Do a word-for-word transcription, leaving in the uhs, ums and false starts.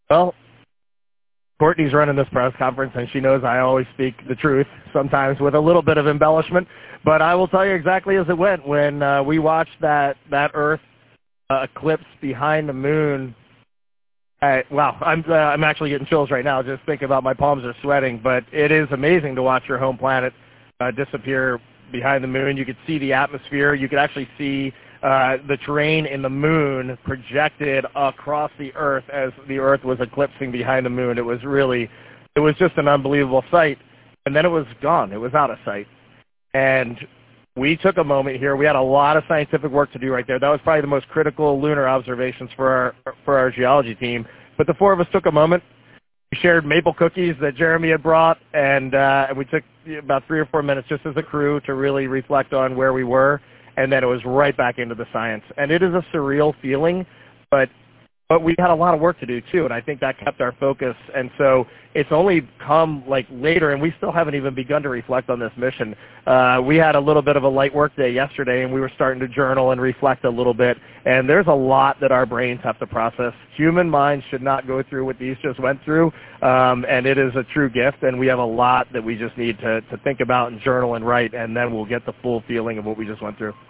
Well, Courtney's running this press conference, and she knows I always speak the truth, sometimes with a little bit of embellishment. But I will tell you exactly as it went. When uh, we watched that, that Earth uh, eclipse behind the moon, I, wow, I'm, uh, I'm actually getting chills right now just thinking about my palms are sweating. But it is amazing to watch your home planet uh, disappear behind the moon. You could see the atmosphere. You could actually see uh, the terrain in the moon projected across the Earth as the Earth was eclipsing behind the moon. It was really, it was just an unbelievable sight. And then it was gone. It was out of sight. And we took a moment here. We had a lot of scientific work to do right there. That was probably the most critical lunar observations for our, for our geology team. But the four of us took a moment. We shared maple cookies that Jeremy had brought, and, uh, and we took about three or four minutes just as a crew to really reflect on where we were, and then it was right back into the science. And it is a surreal feeling, but but we had a lot of work to do too, and I think that kept our focus. And so it's only come like later, and we still haven't even begun to reflect on this mission. Uh, we had a little bit of a light work day yesterday, and we were starting to journal and reflect a little bit. And there's a lot that our brains have to process. Human minds should not go through what these just went through, um, and it is a true gift. And we have a lot that we just need to, to think about and journal and write, and then we'll get the full feeling of what we just went through.